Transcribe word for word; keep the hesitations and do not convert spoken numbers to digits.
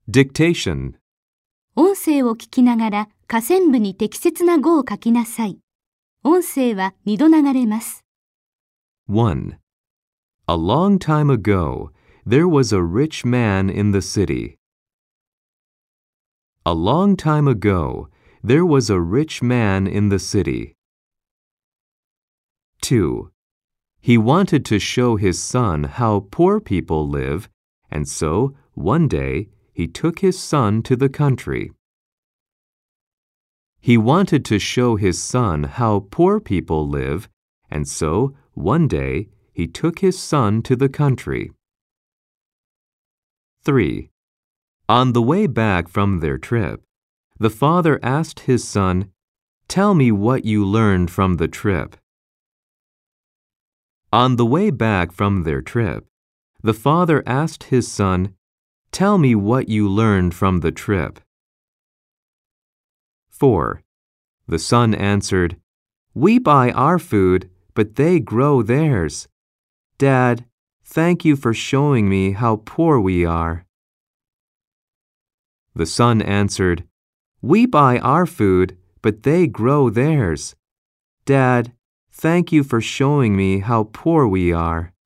Dictation. 音声を聞きながら下線部に適切な語を書きなさい。音声はにど流れます。 one. A long time ago, there was a rich man in the city. A long time ago, there was a rich man in the city. two. He wanted to show his son how poor people live, and so, one day, he took his son to the country. He wanted to show his son how poor people live, and so, one day, he took his son to the country. three. On the way back from their trip, the father asked his son, "Tell me what you learned from the trip." On the way back from their trip, the father asked his son, "Tell me what you learned from the trip." four. The son answered, "We buy our food, but they grow theirs. Dad, thank you for showing me how poor we are." The son answered, "We buy our food, but they grow theirs. Dad, thank you for showing me how poor we are."